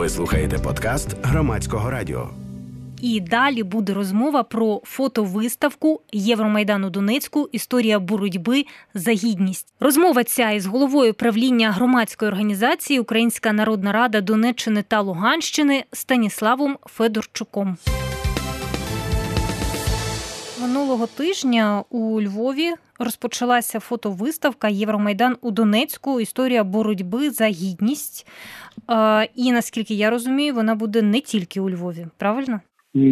Ви слухаєте подкаст Громадського радіо. І далі буде розмова про фотовиставку Євромайдан у Донецьку «Історія боротьби за гідність». Розмова ця із головою правління громадської організації «Українська народна рада Донеччини та Луганщини» Станіславом Федорчуком. Минулого тижня у Львові розпочалася фотовиставка «Євромайдан у Донецьку. Історія боротьби за гідність». І, наскільки я розумію, вона буде не тільки у Львові, правильно?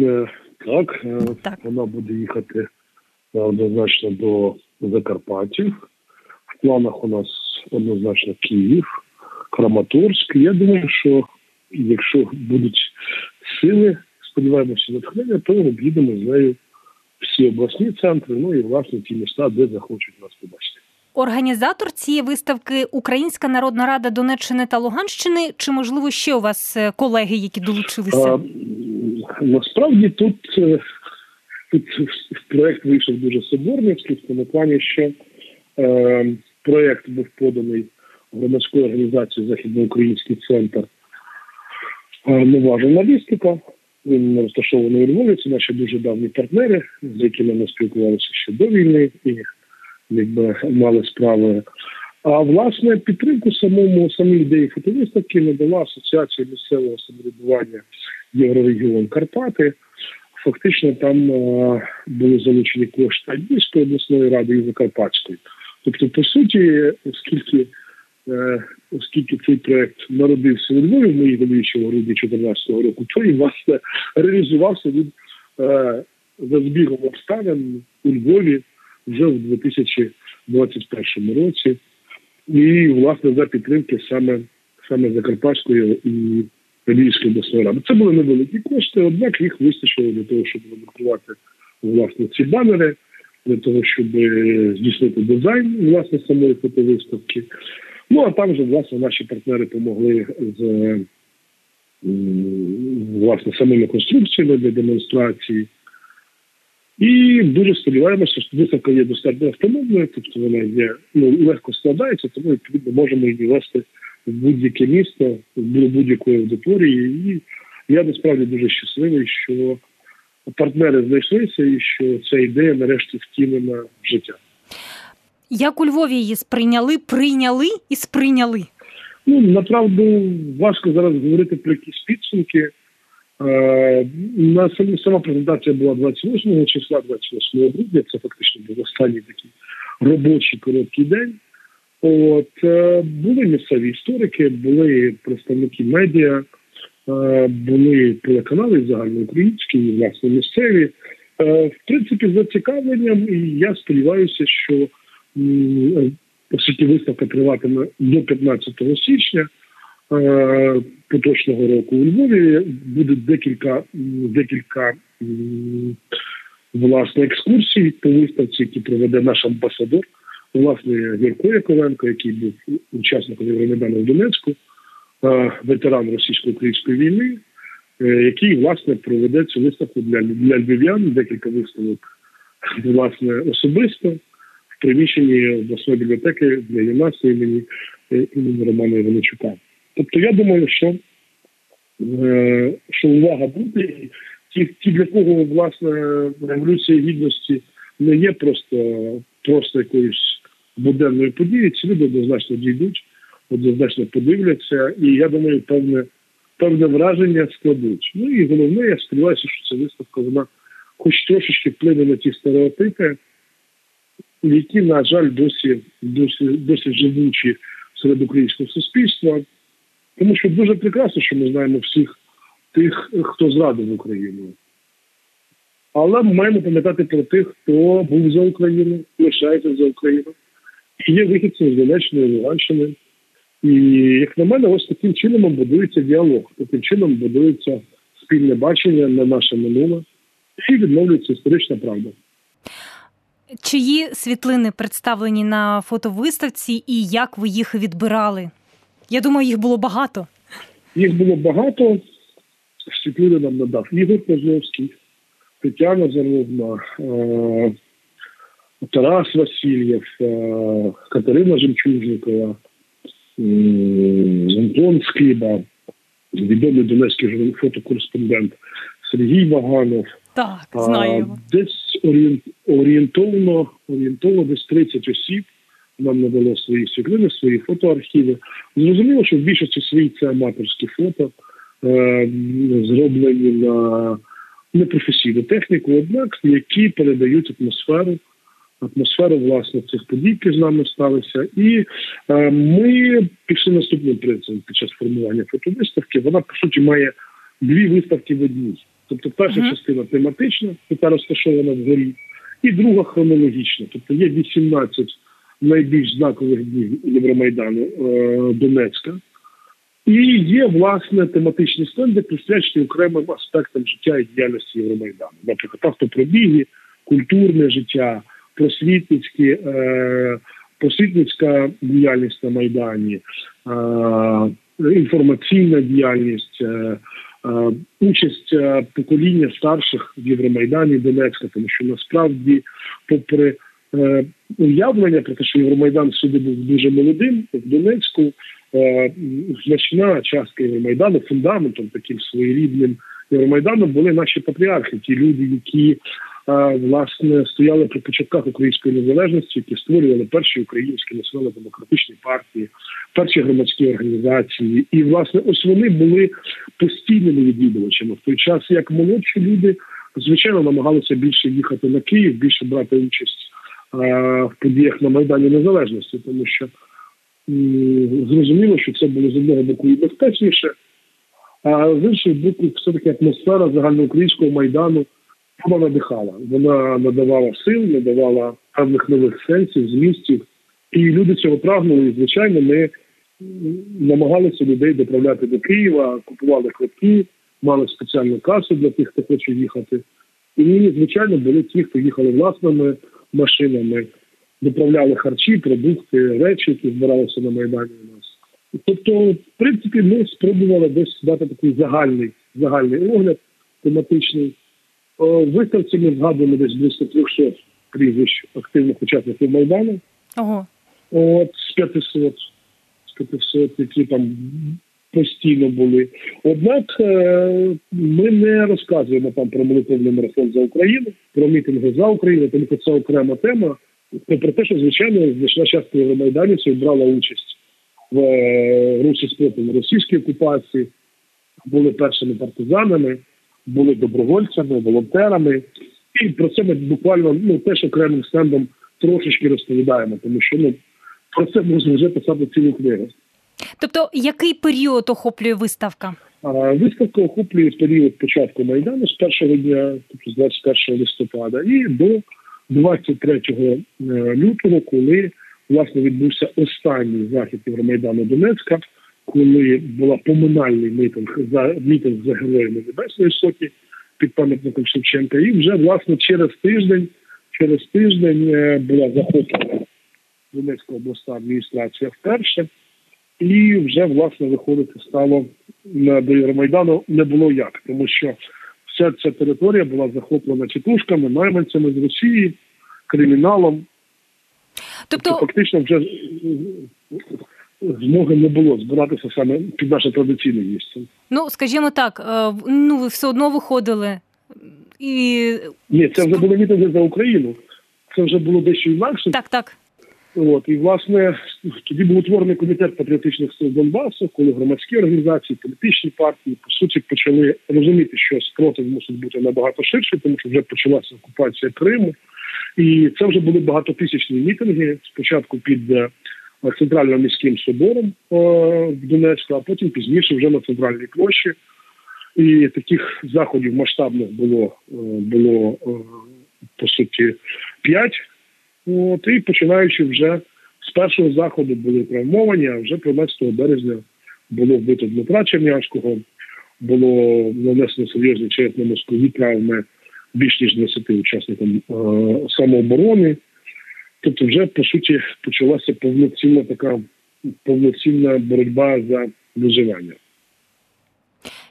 Так. Вона буде їхати однозначно до Закарпаття. В планах у нас однозначно Київ, Краматорськ. Я думаю, що якщо будуть сили, сподіваємося, натхнення, то ми об'їдемо з нею всі обласні центри, і, власне, ті міста, де захочуть нас побачити. Організатор цієї виставки – Українська народна рада Донеччини та Луганщини, чи, можливо, ще у вас колеги, які долучилися? Насправді, тут проєкт вийшов дуже соборний, в тому плані, що проєкт був поданий громадською організацією «Західноукраїнський центр нова журналістика». Він розташований у Львові, це наші дуже давні партнери, з якими ми спілкувалися ще до війни і мали справи. А, власне, підтримку самій ідеї фотовиставки надала Асоціація місцевого самоврядування «Єврорегіон Карпати». Фактично там були залучені кошти Львівської обласної ради і Закарпатської. Тобто, по суті, оскільки цей проєкт народився у Львові в моїй голові ще в грудні 2014 року, то і, власне, реалізувався він за збігом обставин у Львові вже в 2021 році. І, власне, за підтримки саме Закарпатської і Львівської обласної ради. Це були невеликі кошти, однак їх вистачило для того, щоб надрукувати, власне, ці банери, для того, щоб здійснити дизайн, власне, самої фотовиставки. А там вже, власне, наші партнери допомогли з, власне, самими конструкціями для демонстрації. І дуже сподіваємося, що виставка є достатньо автономною, тобто вона є, легко складається, тому, відповідно, можемо її вести в будь-яке місто, до будь-якої аудиторії. І я, насправді, дуже щасливий, що партнери знайшлися і що ця ідея нарешті втілена в життя. Як у Львові її прийняли і сприйняли? Направду, важко зараз говорити про якісь підсумки. Сама презентація була 28 числа, 28 грудня, це фактично був останній такий робочий короткий день. Були місцеві історики, були представники медіа, були телеканали загальноукраїнські, і, власне, місцеві. В принципі, з зацікавленням, і я сподіваюся, що оскільки виставка триватиме до 15 січня поточного року у Львові, буде декілька власне, екскурсій по виставці, які проведе наш амбасадор, власне, Юрко Яковенко, який був учасником Євромайдану в Донецьку, ветеран російсько-української війни, який, власне, проведе цю виставку для львів'ян, декілька виставок, власне, особисто, в приміщенні обласної бібліотеки для юнацтва імені Романа Іваничука. Тобто я думаю, що увага буде. Ті, для кого, власне, Революція Гідності не є просто якоюсь буденною подією, ці люди однозначно дійдуть, однозначно подивляться, і я думаю, певне враження складуть. І головне, я сподіваюся, що ця виставка, вона хоч трошечки вплине на ті стереотипи, які, на жаль, досі живучі серед українського суспільства. Тому що дуже прекрасно, що ми знаємо всіх тих, хто зрадив Україну. Але ми маємо пам'ятати про тих, хто був за Україну, лишається за Україну. І є вихідці з Донеччини, Луганщини. І, як на мене, ось таким чином будується діалог, таким чином будується спільне бачення на наше минуле і відновлюється історична правда. Чиї світлини представлені на фотовиставці і як ви їх відбирали? Я думаю, їх було багато. Їх було багато. Світлини нам надав Ігор Козловський, Тетяна Заровна, Тарас Васильєв, Катерина Жемчужникова, Антон Скиба. відомий донецький фотокореспондент Сергій Ваганов. Так, знаю його. Десь орієнтовно десь 30 осіб нам надало свої світлини, свої фотоархіви. Зрозуміло, що в більшості своїй це аматорські фото, зроблені на непрофесійну техніку, однак, які передають атмосферу, власне, цих подій, які з нами сталися. І ми пішли наступним принципом під час формування фотовиставки. Вона, по суті, має дві виставки в одній. Тобто перша частина тематична, яка розташована вгорі, і друга хронологічна. Тобто є 18 найбільш знакових днів Євромайдану Донецька. І є, власне, тематичні стенди, присвячені окремим аспектам життя і діяльності Євромайдану. Наприклад, автопробіги, культурне життя, просвітницька діяльність на Майдані, інформаційна діяльність, участь покоління старших в Євромайдані Донецька, тому що насправді, попри уявлення про те, що Євромайдан всюди був дуже молодим, в Донецьку значна частка Євромайдану, фундаментом таким своєрідним Євромайдану були наші патріархи, ті люди, які власне стояли при початках української незалежності, які створювали перші українські національно-демократичні партії, перші громадські організації. І, власне, ось вони були постійними відвідувачами. В той час, як молодші люди, звичайно, намагалися більше їхати на Київ, більше брати участь в подіях на Майдані Незалежності, тому що зрозуміло, що це було з одного боку і безпечніше, а з іншого боку, все-таки атмосфера загальноукраїнського Майдану вона надихала. Вона надавала сил, надавала певних нових сенсів, змістів. І люди цього прагнули. І, звичайно, ми намагалися людей доправляти до Києва, купували квитки, мали спеціальну касу для тих, хто хоче їхати. І, звичайно, були ті, хто їхали власними машинами, доправляли харчі, продукти, речі, які збиралися на Майдані у нас. Тобто, в принципі, ми спробували десь дати такий загальний огляд тематичний. В виставці ми згадуємо десь близько 300 прізвищ активних учасників Майдану. Ого. З 500, які там постійно були. Однак ми не розказуємо там про молитовний марафон за Україну, про мітинги за Україну, тому що це окрема тема. Попри те, що, звичайно, значна частина євромайданівців брала участь в русі спротиву російській окупації, були першими партизанами, були добровольцями, волонтерами. І про це ми буквально теж окремим стендом трошечки розповідаємо, тому що про це можна вже писати цілу книгу. Тобто, який період охоплює виставка? Виставка охоплює період початку Майдану з першого дня, тобто з 21 листопада, і до 23 лютого, коли, власне, відбувся останній захід Євромайдану Донецька, коли була поминальний мітинг за героями Небесної Сотні під пам'ятником Шевченка. І вже, власне, через тиждень була захоплена Донецька обласна адміністрація вперше. І вже, власне, виходити стало до Євромайдану не було як, тому що вся ця територія була захоплена тітушками, найманцями з Росії, криміналом. Тобто фактично вже змоги не було збиратися саме під наше традиційне місце. Скажімо так, ви все одно виходили і... Ні, це вже були мітинги за Україну. Це вже було дещо інакше. Так. І, власне, тоді був утворений комітет патріотичних сил Донбасу, коли громадські організації, політичні партії, по суті, почали розуміти, що спротив мусить бути набагато ширший, тому що вже почалася окупація Криму. І це вже були багатотисячні мітинги, спочатку під Центральним міським собором в Донецьку, а потім пізніше вже на Центральній площі. І таких заходів масштабних було по суті, 5. І починаючи вже з першого заходу були травмовані, а вже 13 березня було вбито Дмитра Чернявського, було нанесено серйозні черепно-мозкові травми більш ніж 20 учасникам самооборони. Тобто вже, по суті, почалася повноцінна боротьба за виживання.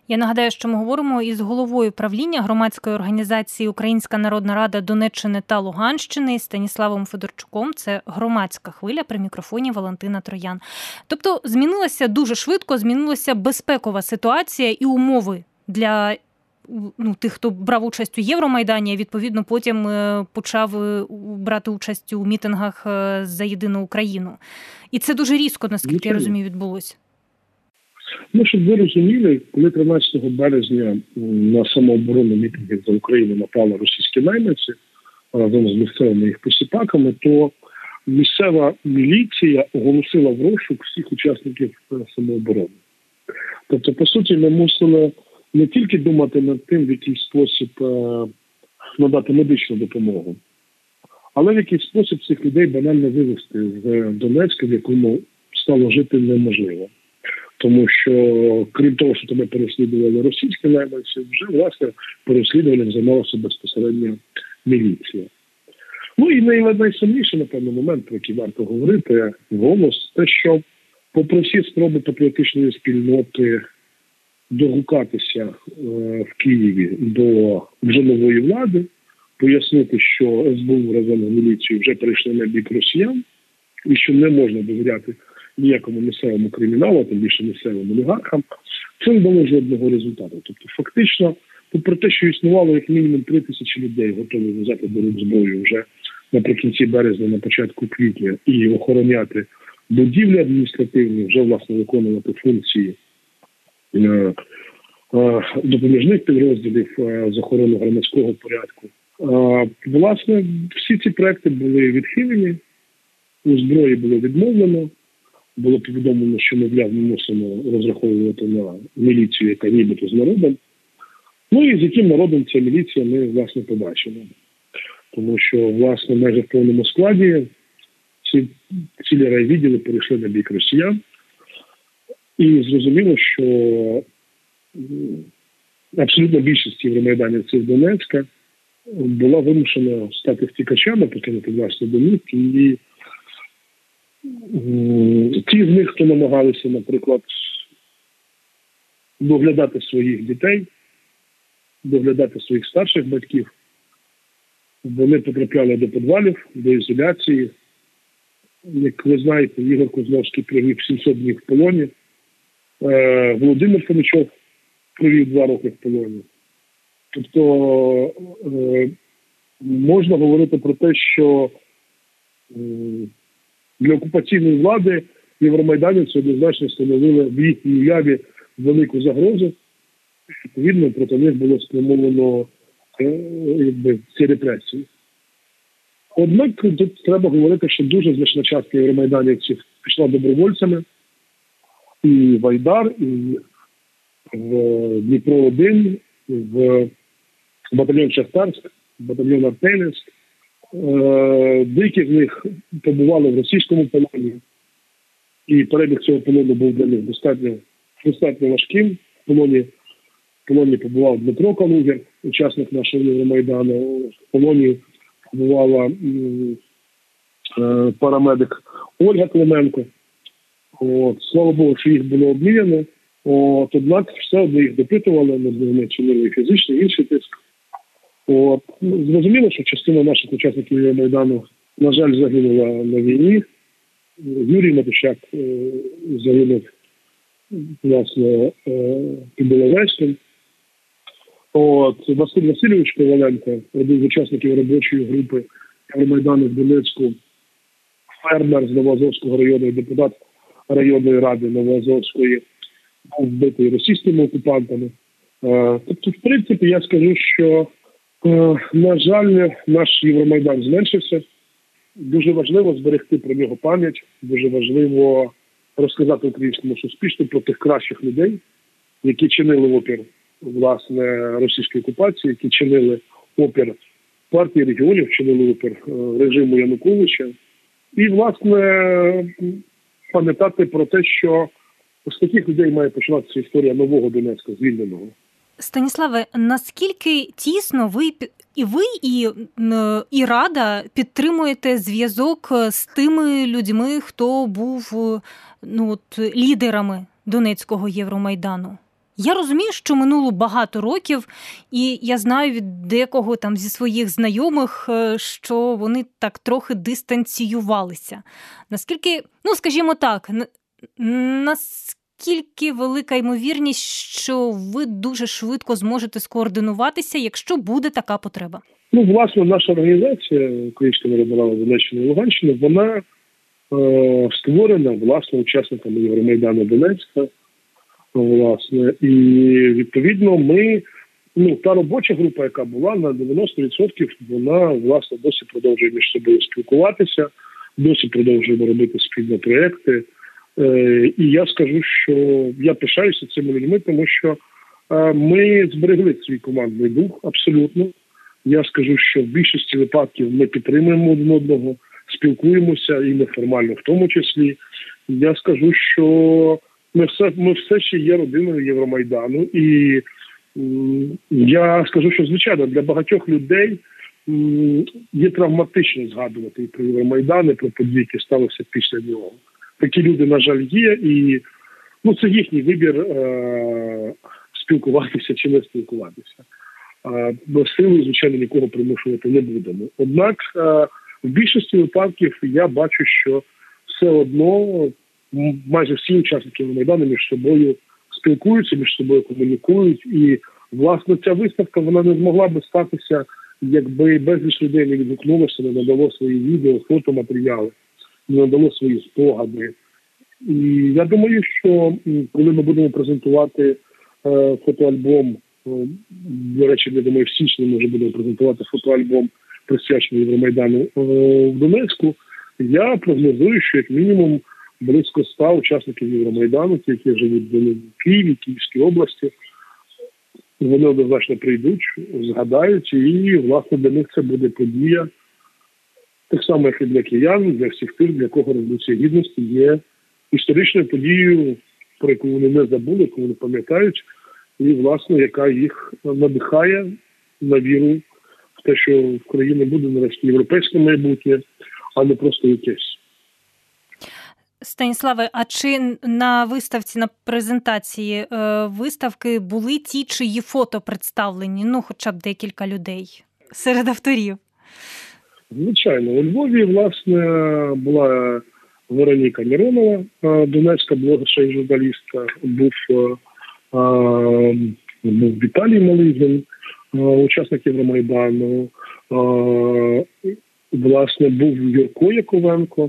Я нагадаю, що ми говоримо із головою правління громадської організації «Українська народна рада Донеччини та Луганщини» Станіславом Федорчуком. Це «Громадська хвиля», при мікрофоні Валентина Троян. Тобто змінилася дуже швидко, змінилася безпекова ситуація і умови для тих, хто брав участь у Євромайдані, а відповідно потім почав брати участь у мітингах за єдину Україну. І це дуже різко, наскільки я розумію, відбулося. Щоб ви розуміли, коли 13 березня на самооборону мітингів за Україну напали російські найманці разом з місцевими їх посіпаками, то місцева міліція оголосила в розшук всіх учасників самооборони. Тобто, по суті, ми мусили не тільки думати над тим, в який спосіб надати медичну допомогу, але в який спосіб цих людей банально вивезти з Донецька, в якому стало жити неможливо. Тому що, крім того, що тебе переслідували російські найманці, вже, власне, переслідуванням займалася безпосередньо міліція. І найсумніший, напевно, момент, про який варто говорити голос, те, що попри всі спроби патріотичної спільноти догукатися в Києві до вже нової влади, пояснити, що СБУ разом з міліцією вже перейшли на бік росіян, і що не можна довіряти ніякому місцевому криміналу, а тим більше місцевим олігархам, це не дало жодного результату. Тобто, фактично, попри те, що існувало як мінімум 3 тисячі людей, готові взяти до рук зброю вже наприкінці березня, на початку квітня, і охороняти будівлі адміністративні, вже, власне, виконувати функції допоміжних підрозділів з охорони громадського порядку. Власне, всі ці проекти були відхилені, у зброї було відмовлено, було повідомлено, що, мовляв, ми мусимо розраховувати на міліцію, яка нібито з народом. І з яким народом ця міліція ми, власне, побачимо. Тому що, власне, майже в повному складі цілі райвідділи перейшли на бік росіян. І зрозуміло, що абсолютна більшість євромайданівців Донецька була вимушена стати втікачами, покинути власні домівки. І ті з них, хто намагалися, наприклад, доглядати своїх дітей, доглядати своїх старших батьків, вони потрапляли до підвалів, до ізоляції. Як ви знаєте, Ігор Козловський провів 700 днів в полоні, Володимир Фомичов провів 2 роки в полоні. Тобто можна говорити про те, що для окупаційної влади євромайданівці однозначно становили в їхній уяві велику загрозу. Відповідно, проти них було спрямовано ці репресії. Однак тут треба говорити, що дуже значна частка євромайданівців пішла добровольцями. І в Айдар, і в Дніпро-1, в батальйон Шахтарськ, батальйон Артемівськ. Деякі з них побували в російському полоні. І перебіг цього полону був для них достатньо важким. В полоні побував Дмитро Калугер, учасник нашого Євромайдану. В полоні побувала парамедик Ольга Клименко. Слава Богу, що їх було обміняно. Однак все одно їх допитували, ми чинили фізичний, інший тиск. Зрозуміло, що частина наших учасників Євромайдану, на жаль, загинула на війні. Юрій Матущак загинув, власне, під Біловежськом. Василь Васильович Коваленко, один з учасників робочої групи Євромайдану в Донецьку, фермер з Новоазовського району, депутат районної ради Новоазовської, був вбитий російськими окупантами. Тобто, в принципі, я скажу, що, на жаль, наш Євромайдан зменшився. Дуже важливо зберегти про нього пам'ять, дуже важливо розказати українському суспільству про тих кращих людей, які чинили опір, власне, російської окупації, які чинили опір партії регіонів, чинили опір режиму Януковича. І, власне, пам'ятати про те, що з таких людей має починатися історія нового Донецька, звільненого. Станіславе, наскільки тісно ви і Рада підтримуєте зв'язок з тими людьми, хто був лідерами Донецького Євромайдану? Я розумію, що минуло багато років, і я знаю від декого там зі своїх знайомих, що вони так трохи дистанціювалися. Наскільки, скажімо так, наскільки велика ймовірність, що ви дуже швидко зможете скоординуватися, якщо буде така потреба? Власне, наша організація Українська народна рада Донеччини і Луганщини, вона створена, власне, учасниками Євромайдану Донецька. Власне, і відповідно ми, та робоча група, яка була на 90%, вона, власне, досі продовжує між собою спілкуватися, досі продовжуємо робити спільні проекти. І я скажу, що я пишаюся цими людьми, тому що ми зберегли свій командний дух абсолютно. Я скажу, що в більшості випадків ми підтримуємо один одного, спілкуємося і неформально в тому числі. Я скажу, що ми все ще є родиною Євромайдану, і я скажу, що, звичайно, для багатьох людей є травматично згадувати і про Євромайдан, і про події, які сталися після нього. Такі люди, на жаль, є, і це їхній вибір спілкуватися чи не спілкуватися. Бо силою, звичайно, нікого примушувати не будемо. Однак, в більшості випадків я бачу, що все одно майже всі учасники Майдану між собою спілкуються, між собою комунікують. І, власне, ця виставка, вона не змогла би статися, якби безліч людей не відгукнулося, не надало свої відео, фотоматеріали, не надало свої спогади. І я думаю, що коли ми будемо презентувати фотоальбом, до речі, я думаю, в січні ми вже будемо презентувати фотоальбом, присвячений Євромайдану в Донецьку, я прогнозую, що як мінімум близько 100 учасників Євромайдану, ті, які живуть в Києві, Київській області, вони однозначно прийдуть, згадають, і, власне, для них це буде подія, так само, як і для киян, для всіх тих, для кого Революція Гідності є історичною подією, про яку вони не забули, яку вони пам'ятають, і, власне, яка їх надихає на віру в те, що в країні буде нарешті європейське майбутнє, а не просто якесь. Станіславе, а чи на виставці, на презентації виставки були ті, чиї фото представлені, хоча б декілька людей серед авторів? Звичайно. У Львові, власне, була Вероніка Міронова, донецька блогерша і журналістка, був Віталій Малигін, учасник Євромайдану, власне, був Юрко Яковенко,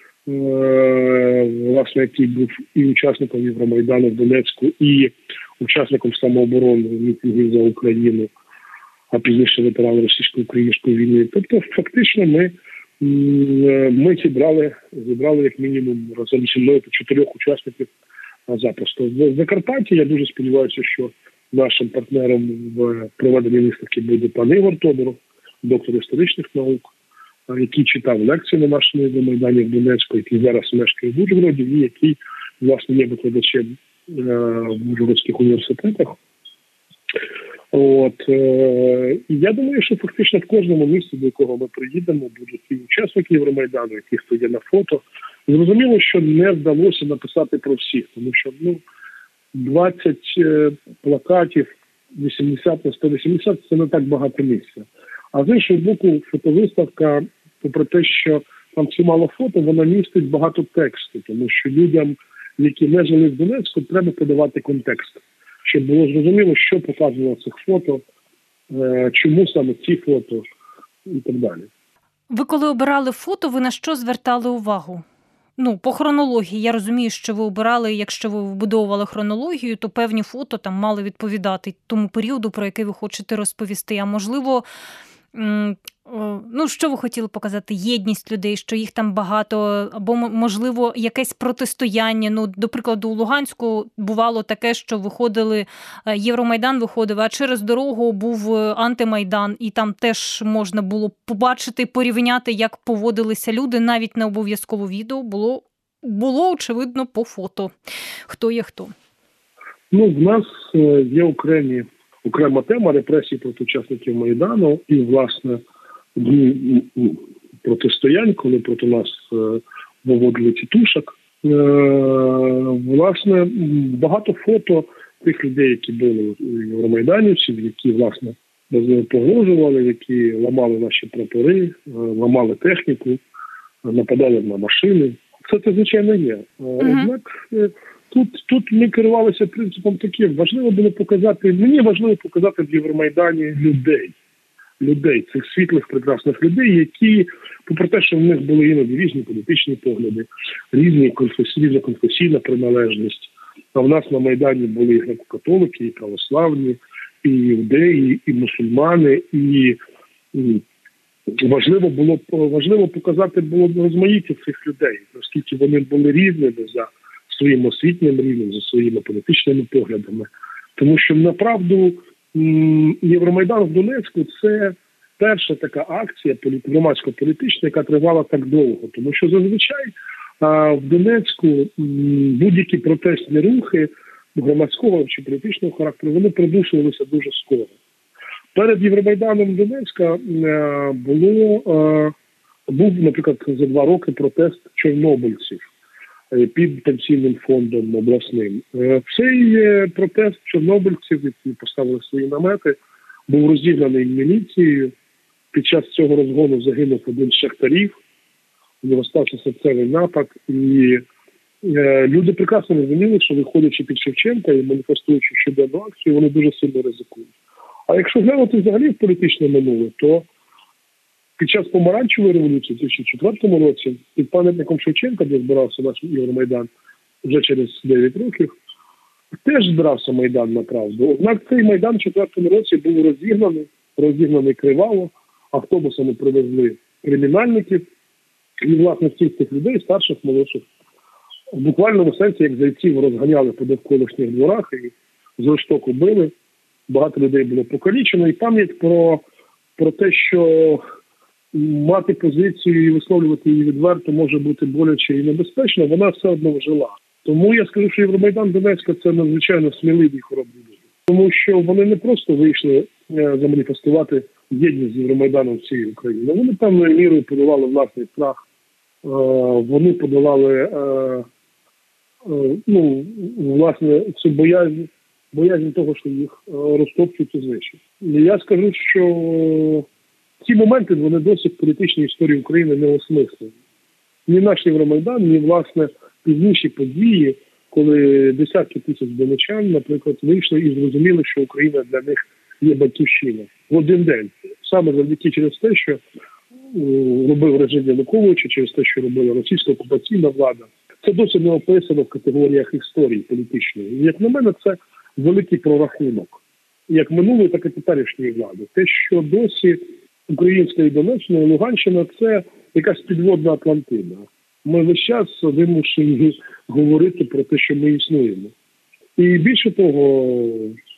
власне, який був і учасником Євромайдану в Донецьку, і учасником самооборони мітингів за Україну, а пізніше ветеран російсько-української війни. Тобто, фактично, ми зібрали як мінімум разом зі мною 4 учасників запросто. В Закарпатті я дуже сподіваюся, що нашим партнером в проведенні виставки буде пан Ігор Тодоров, доктор історичних наук, який читав лекції на нашому Майдані в Донецьку, який зараз мешкає в Ужгороді, і який, власне, є викладачем в Ужгородських університетах. І я думаю, що фактично в кожному місці, до якого ми приїдемо, будуть і учасники Євромайдану, які хто є на фото. Зрозуміло, що не вдалося написати про всіх, тому що 20 плакатів, 80 на 180 – це не так багато місця. А з іншого боку, фотовиставка, попри те, що там чимало фото, вона містить багато тексту, тому що людям, які не жили в Донецьку, треба подавати контекст, щоб було зрозуміло, що показувало цих фото, чому саме ці фото і так далі. Ви коли обирали фото, ви на що звертали увагу? По хронології. Я розумію, що ви обирали, якщо ви вбудовували хронологію, то певні фото там мали відповідати тому періоду, про який ви хочете розповісти. А можливо, що ви хотіли показати? Єдність людей, що їх там багато, або, можливо, якесь протистояння. До прикладу, у Луганську бувало таке, що Євромайдан виходив, а через дорогу був антимайдан, і там теж можна було побачити, порівняти, як поводилися люди, навіть не обов'язково відео, було очевидно, по фото. Хто є хто? В нас є окрема тема репресій проти учасників Майдану і, власне, протистоянь, коли проти нас виводили тітушок. Власне, багато фото тих людей, які були євромайданівців, які, власне, погрожували, які ламали наші прапори, ламали техніку, нападали на машини. Це звичайно, є. Однак тут ми керувалися принципом таким. Мені важливо показати в Євромайдані людей, цих світлих, прекрасних людей, які, попри те, що в них були іноді різні політичні погляди, різна конфесійна приналежність. А в нас на Майдані були і греко-католики, і православні, і іудеї, і мусульмани, і важливо показати було розмаїття цих людей, оскільки вони були різними за своїм освітнім рівнем, за своїми політичними поглядами. Тому що, направду, Євромайдан в Донецьку – це перша така акція громадсько-політична, яка тривала так довго. Тому що зазвичай в Донецьку будь-які протестні рухи громадського чи політичного характеру, вони придушувалися дуже скоро. Перед Євромайданом Донецька був, наприклад, за 2 роки протест чорнобильців під пенсійним фондом обласним. Цей протест чорнобильців, які поставили свої намети, був розігнаний міліцією. Під час цього розгону загинув один з шахтарів, у нього стався серцевий напад, і люди прекрасно розуміли, що виходячи під Шевченка і маніфестуючи щоденну акцію, вони дуже сильно ризикують. А якщо глянути взагалі в політичне минуле, то під час помаранчевої революції у 2004 році під пам'ятником Шевченка, де збирався наш Євромайдан вже через 9 років, теж збирався Майдан, направду. Однак цей Майдан у 2004 році був розігнаний криваво, автобусами привезли кримінальників, і, власне, всіх цих людей, старших, молодших, в буквальному сенсі, як зайців, розганяли по довколишніх дворах і з жорстоко били. Багато людей було покалічено. І пам'ять про те, що мати позицію і висловлювати її відверто може бути боляче і небезпечно, вона все одно жила. Тому я скажу, що Євромайдан Донецька – це надзвичайно сміливі і хоробрі люди. Тому що вони не просто вийшли заманіфестувати єдність з Євромайданом всієї України. Вони певною мірою подолали власний страх. Вони подолали власне цю боязнь того, що їх розтопчуть і знищать. І я скажу, що ці моменти, вони досі в політичній історії України не осмислені. Ні наш Євромайдан, ні, власне, пізніші події, коли десятки тисяч донечан, наприклад, вийшли і зрозуміли, що Україна для них є батьківщина. В один день. Саме завдяки через те, що робив режим Януковича, через те, що робила російська окупаційна влада. Це досі не описано в категоріях історії політичної. І, як на мене, це великий прорахунок. Як минулої, так і теперішньої влади. Те, що досі Українська і Донеччина, і Луганщина – це якась підводна Атлантида. Ми весь час вимушені говорити про те, що ми існуємо. І більше того,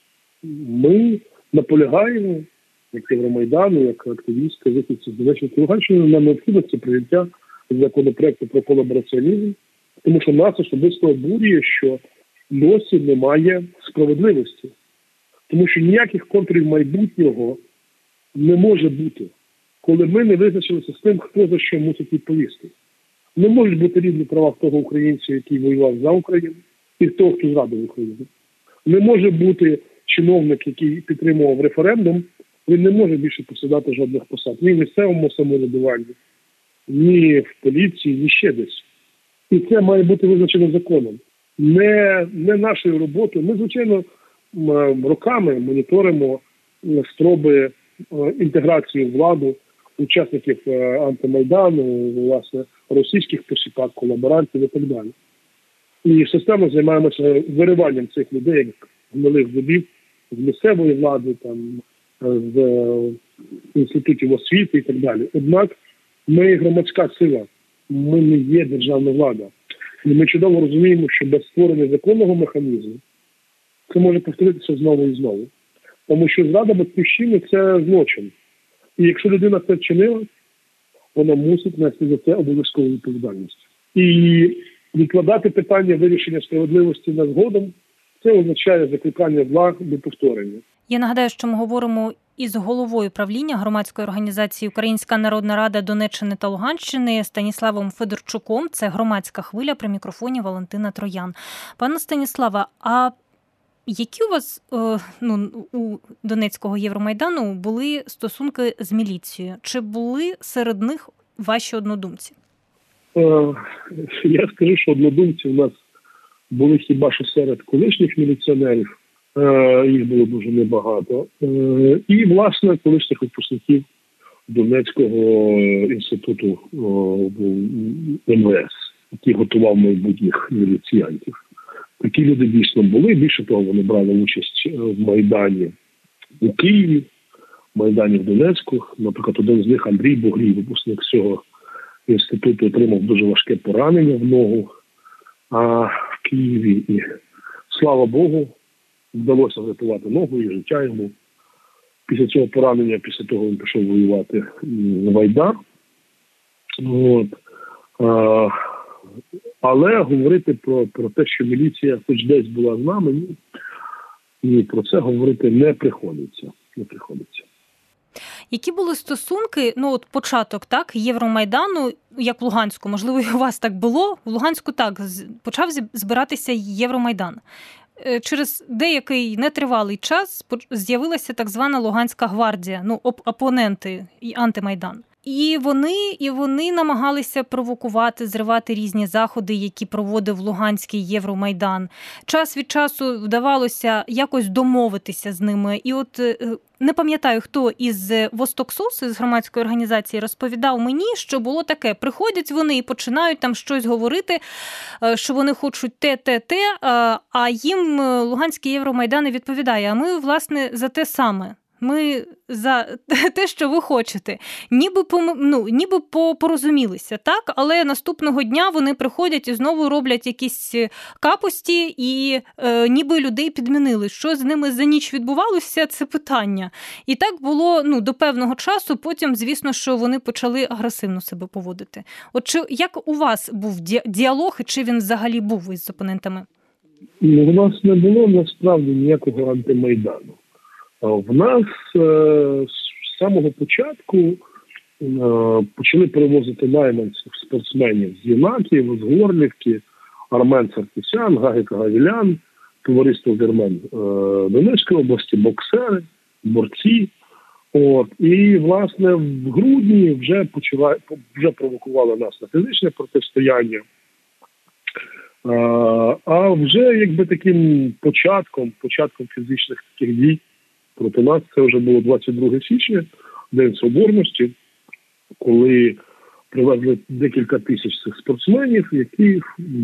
ми наполягаємо, як Євромайдану, як активістка вихідці з Донеччини та Луганщини, на необхідності прийняття законопроекту про колабораціонізм, тому що нас особисто обурює, що досі немає справедливості. Тому що ніяких контурів майбутнього не може бути, коли ми не визначилися з тим, хто за що мусить відповісти. Не можуть бути рівні права в того українця, який воював за Україну, і того, хто зрадив Україну. Не може бути чиновник, який підтримував референдум, він не може більше посідати жодних посад. Ні в місцевому самоврядуванні, ні в поліції, ні ще десь. І це має бути визначено законом. Не нашою роботою. Ми, звичайно, роками моніторимо спроби інтеграції в владу учасників антимайдану, власне, російських посіпак, колаборантів і так далі. І системно займаємося вириванням цих людей, як гнилих зубів, з місцевої влади, там, з інститутів освіти і так далі. Однак ми громадська сила, ми не є державна влада. І ми чудово розуміємо, що без створення законного механізму це може повторитися знову і знову. Тому що зрада батьківщини – це злочин. І якщо людина це вчинила, вона мусить нести за це обов'язкову відповідальність. І відкладати питання вирішення справедливості на згодом – це означає закликання благ до повторення. Я нагадаю, що ми говоримо із головою правління громадської організації «Українська народна рада Донеччини та Луганщини» Станіславом Федорчуком. Це «Громадська хвиля», при мікрофоні Валентина Троян. Пане Станіславе, а Які у вас у Донецького Євромайдану були стосунки з міліцією? Чи були серед них ваші однодумці? Я скажу, що однодумці у нас були хіба що серед колишніх міліціонерів, їх було дуже небагато, і, власне, колишніх випускників Донецького інституту МВС, який готував майбутніх міліціянтів. Такі люди дійсно були. Більше того, вони брали участь в Майдані у Києві, в Майдані в Донецьку. Наприклад, один з них, Андрій Бугрій, випускник цього інституту, отримав дуже важке поранення в ногу в Києві. І, слава Богу, вдалося врятувати ногу і життя йому. Після цього поранення, після того він пішов воювати в Айдар. Але говорити про те, що міліція хоч десь була з нами, ні, про це говорити не приходиться. Які були стосунки, початок, так, Євромайдану, як в Луганську, можливо, і у вас так було, в Луганську так, почав збиратися Євромайдан. Через деякий нетривалий час з'явилася так звана Луганська гвардія, опоненти і антимайдан. І вони намагалися провокувати, зривати різні заходи, які проводив Луганський Євромайдан. Час від часу вдавалося якось домовитися з ними. І от не пам'ятаю, хто із Востоксос, із громадської організації, розповідав мені, що було таке. Приходять вони і починають там щось говорити, що вони хочуть те, а їм Луганський Євромайдан відповідає, а ми, власне, за те саме. Ми за те, що ви хочете. Ніби порозумілися, так? Але наступного дня вони приходять і знову роблять якісь капості і ніби людей підмінили. Що з ними за ніч відбувалося, це питання. І так було до певного часу, потім, звісно, що вони почали агресивно себе поводити. Як у вас був діалог і чи він взагалі був із опонентами? У нас не було насправді ніякого антимайдану. В нас з самого початку почали перевозити найманців, спортсменів з Єнакієва, з Горлівки, Армен Саркісян, Гагика Гавілян, товариство вірмен Донецької області, боксери, борці. І, власне, в грудні вже провокували нас на фізичне протистояння. А вже таким початком фізичних таких дій проти нас, це вже було 22 січня, День Соборності, коли привезли декілька тисяч цих спортсменів, які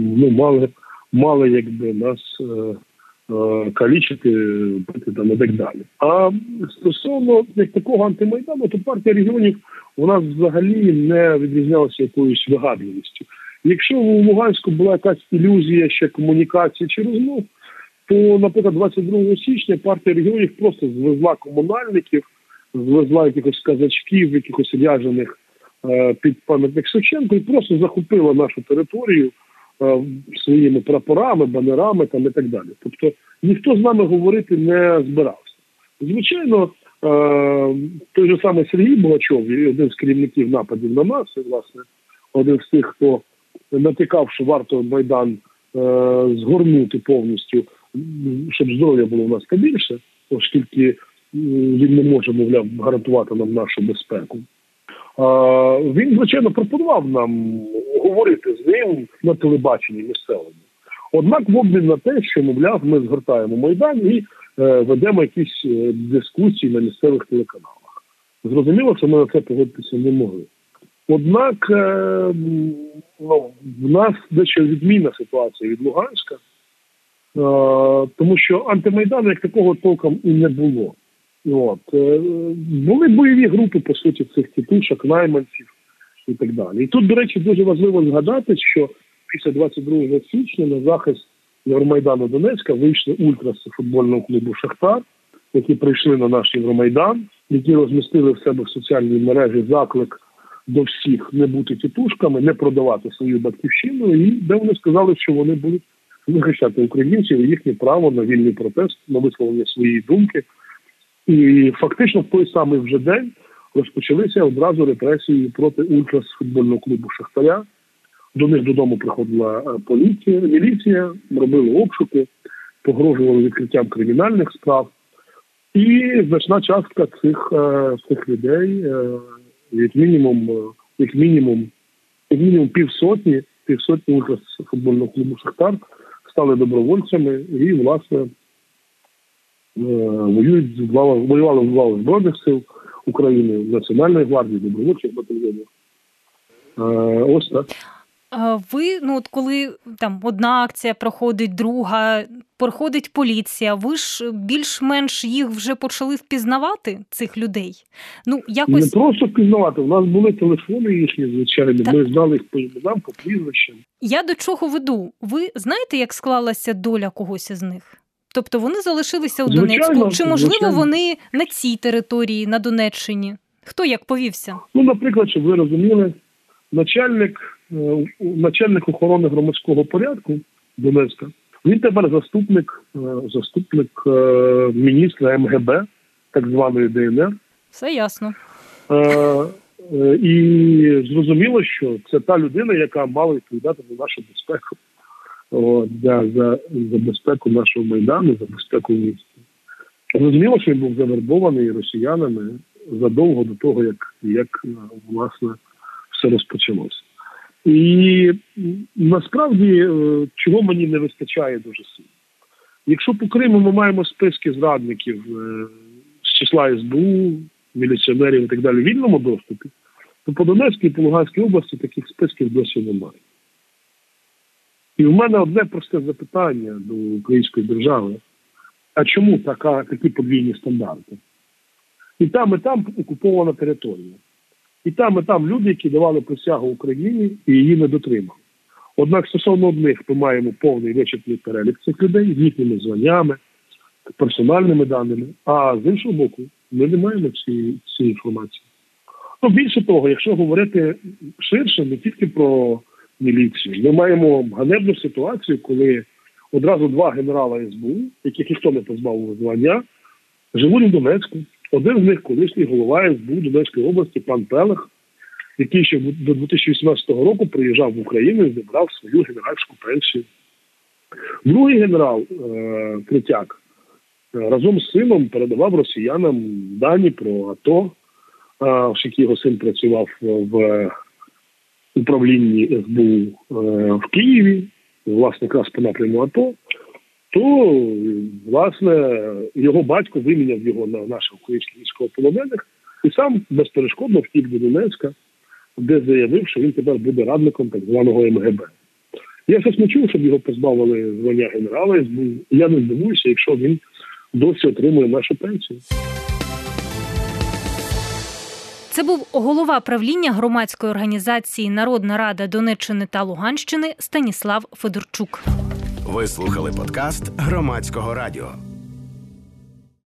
мали нас калічити, бити і так далі. А стосовно такого антимайдану, то партія регіонів у нас взагалі не відрізнялася якоюсь вигадливістю. Якщо у Луганську була якась ілюзія ще комунікації чи розмов, то, наприклад, 22 січня партія регіонів просто звезла комунальників, звезла якихось казачків, якихось ряжених під пам'ятник Шевченку і просто захопила нашу територію своїми прапорами, банерами і так далі. Тобто ніхто з нами говорити не збирався. Звичайно, той же самий Сергій Бугачов, один з керівників нападів на нас, і, власне, один з тих, хто натякав, що варто Майдан згорнути повністю, щоб здоров'я було у нас побільше, оскільки він не може, мовляв, гарантувати нам нашу безпеку. Він, звичайно, пропонував нам говорити з ним на телебаченні місцевому. Однак в обмін на те, що, мовляв, ми згортаємо Майдан і ведемо якісь дискусії на місцевих телеканалах. Зрозуміло, що ми на це погодитися не могли. Однак в нас дещо відмінна ситуація від Луганська, тому що антимайдану як такого толком і не було. Були бойові групи, по суті, цих тітушок, найманців і так далі. І тут, до речі, дуже важливо згадати, що після 22 січня на захист Євромайдану Донецька вийшли ультраси футбольного клубу «Шахтар», які прийшли на наш Євромайдан, які розмістили в себе в соціальній мережі заклик до всіх не бути тітушками, не продавати свою батьківщину, і де вони сказали, що вони будуть захищати українців і їхнє право на вільний протест, на висловлення своєї думки. І фактично в той самий вже день розпочалися одразу репресії проти ультрас футбольного клубу «Шахтаря». До них додому приходила поліція, міліція, робили обшуки. погрожували відкриттям кримінальних справ. І значна частка цих людей, як мінімум півсотні ультрасфутбольного клубу «Шахтар» стали добровольцями і, власне, воювали в лавах Збройних сил України, Національної гвардії, добровольчих батальйонів. Ось так. Ви, коли там одна акція проходить, друга, проходить поліція, ви ж більш-менш їх вже почали впізнавати, цих людей? Не просто впізнавати, у нас були телефони їхні, звичайно, ми знали їх по іменам, по прізвищам. Я до чого веду? Ви знаєте, як склалася доля когось із них? Тобто вони залишилися у Донецьку? Чи, можливо, вони на цій території, на Донеччині? Хто як повівся? Наприклад, щоб ви розуміли, начальник охорони громадського порядку Донецька, він тепер заступник міністра МГБ, так званої ДНР. Все ясно. І зрозуміло, що це та людина, яка мала відповідати за нашу безпеку. За безпеку нашого Майдану, за безпеку міста. Зрозуміло, що він був завербований росіянами задовго до того, як власне, все розпочалося. І насправді, чого мені не вистачає дуже сильно. Якщо по Криму ми маємо списки зрадників з числа СБУ, міліціонерів і так далі в вільному доступі, то по Донецькій і по Луганській області таких списків досі немає. І в мене одне просте запитання до української держави. А чому такі подвійні стандарти? І там окупована територія. І там люди, які давали присягу Україні і її не дотримали. Однак стосовно одних ми маємо повний вичерпний перелік цих людей з їхніми званнями, персональними даними, а з іншого боку ми не маємо цієї інформації. Більше того, якщо говорити ширше, не тільки про міліцію, ми маємо ганебну ситуацію, коли одразу два генерала СБУ, яких ніхто не позбавив звання, живуть у Донецьку. Один з них колишній голова СБУ Донецької області, пан Пелех, який ще до 2018 року приїжджав в Україну і забрав свою генеральську пенсію. Другий генерал Третяк разом з сином передавав росіянам дані про АТО, оскільки його син працював в управлінні СБУ в Києві, власне, якраз по напряму АТО, то, власне, його батько виміняв його на наших українських військовополонених і сам безперешкодно втік до Донецька, де заявив, що він тепер буде радником так званого МГБ. Я щось не чув, щоб його позбавили звання генерала СБУ. Я не здивуюся, якщо він досі отримує нашу пенсію. Це був голова правління громадської організації «Народна рада Донеччини та Луганщини» Станіслав Федорчук. Ви слухали подкаст Громадського радіо.